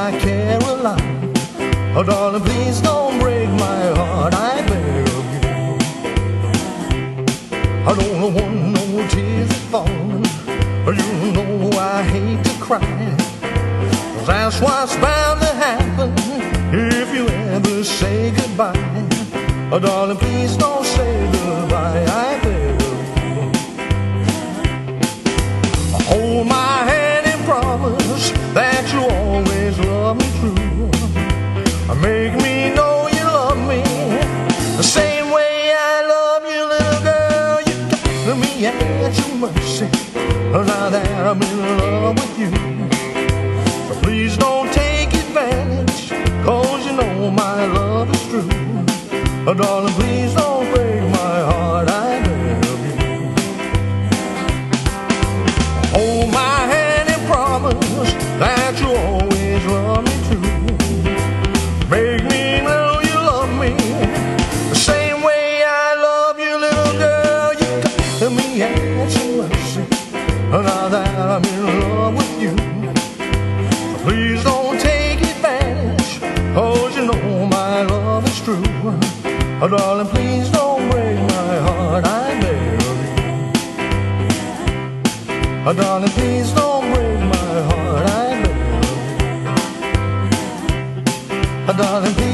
my Caroline. Oh, darling, please don't break my heart, I beg of you. I don't want no tears falling. You know I hate to cry. That's what's bound to happen if you ever say goodbye. Oh, darling, please don't say goodbye, I beg of you. Hold my hand and promise that you always love me true. Make me know you love me the same way I love you, little girl. You got me at your mercy now that I'm in love with you. So please don't take advantage, 'cause you know my love is true. Oh, darling, please don't break my heart, I beg of you. Hold my hand and promise that you always love me true. Make me know you love me the same way I love you, little girl. You got me at your mercy now that I'm in love with you. So please don't take advantage, 'cause you know my love is true. Oh, darling, please don't break my heart, I beg of you. Oh, darling, please don't break my heart, I beg of you. Oh, darling, please